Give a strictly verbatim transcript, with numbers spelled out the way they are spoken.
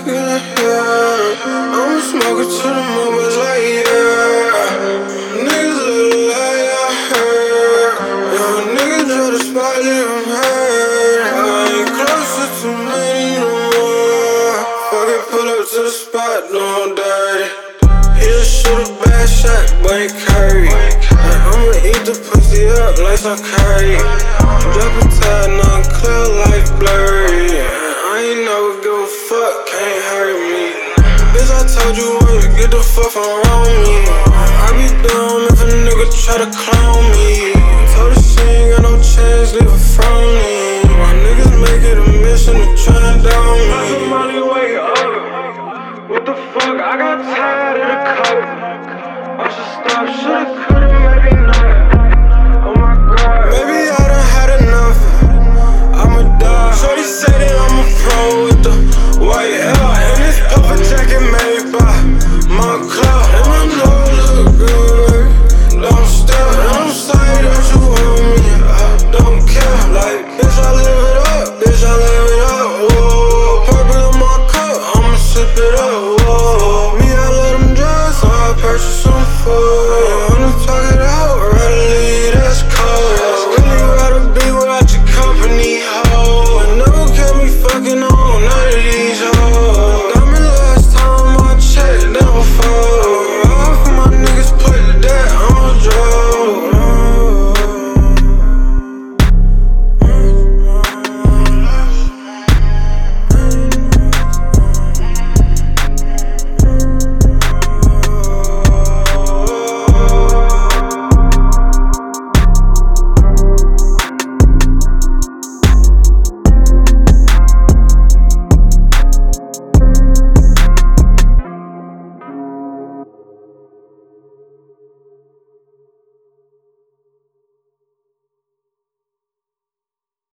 yeah. I'm smoking to the moon, but like, yeah. Niggas look like I heard. Yo, niggas try to spot it, I'm hurt. I ain't closer to many no more. Fuck it, pull up to the spot, no I'm dirty. He just shoot a bad shot, but ain't Curry. I'ma eat the pussy up like some curry. Drop a tag, nothing clear, life blurry. I ain't never give a fuck, can't hurt me. Bitch, I told you once, get the fuck from around me. I be dumb if a nigga try to clone me.